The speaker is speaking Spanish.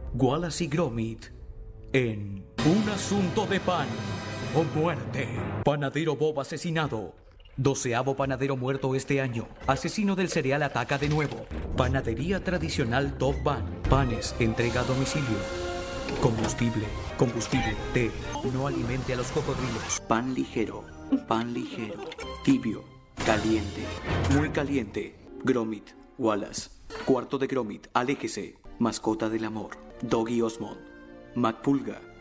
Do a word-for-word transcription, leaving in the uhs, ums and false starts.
Wallace y Gromit en Un asunto de pan o muerte. Panadero Bob asesinado. Doceavo panadero muerto este año. Asesino del cereal ataca de nuevo. Panadería tradicional Top Van. Panes, entrega a domicilio. Combustible, combustible, té. No alimente a los cocodrilos. Pan ligero, pan ligero. Tibio, caliente, muy caliente. Gromit, Wallace. Cuarto de Gromit, aléjese. Mascota del amor. Doggy Osmond. Macpulga.